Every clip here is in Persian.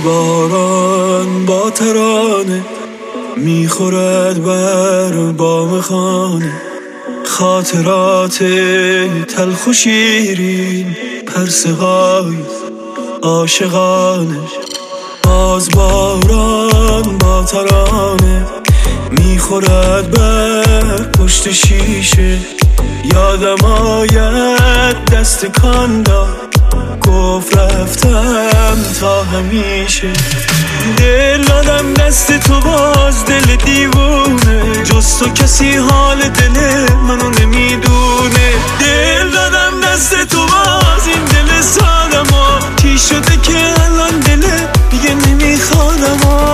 باران با ترانه میخورد بر بام خانه، خاطرات تلخ و شیرین، پرسه‌های عاشقانه. باز باران با ترانه میخورد بر پشت شیشه، یادم آید دست کاندا گفت رفتم تا همیشه. دل دادم دست تو باز دل دیوونه، جز تو کسی حال دل منو نمیدونه. دل دادم دست تو باز این دل سادم چی شده که الان دل دیگه نمیخوادم.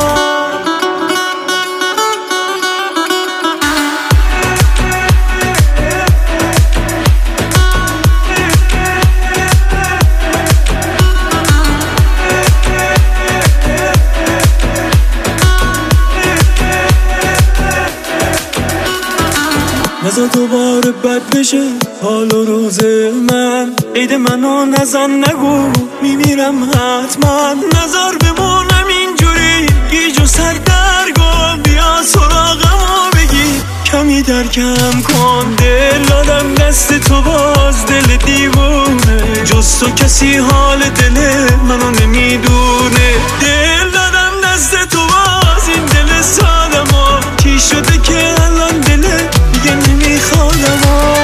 نزا دوباره بد بشه حال و روز من، عید منو نزن نگو میمیرم حتما. نزار بمونم اینجوری گیج و سردرگم، بیا سراغمو بگی کمی درکم کن. دل دادم دست تو باز دل دیوونه، جز تو کسی حال دل منو نمیدونه. دل دادم دست تو باز این دل سادمو چی شده که الان دل دیگه نمیخوادم.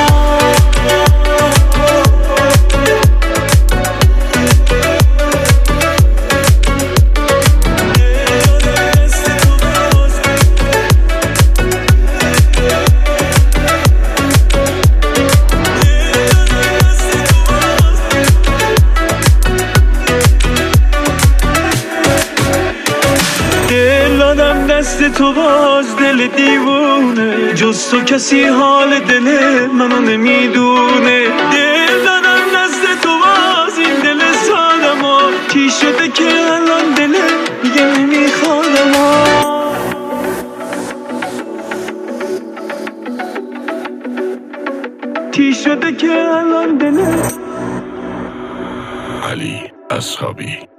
دست تو باز دل دیوونه، جز تو کسی حال دل منو نمیدونه. دل دادم دست تو باز این دل سادمو چی شده که الان دل دیگه نمیخوادم. چی شده که الان دل علی اصحابی.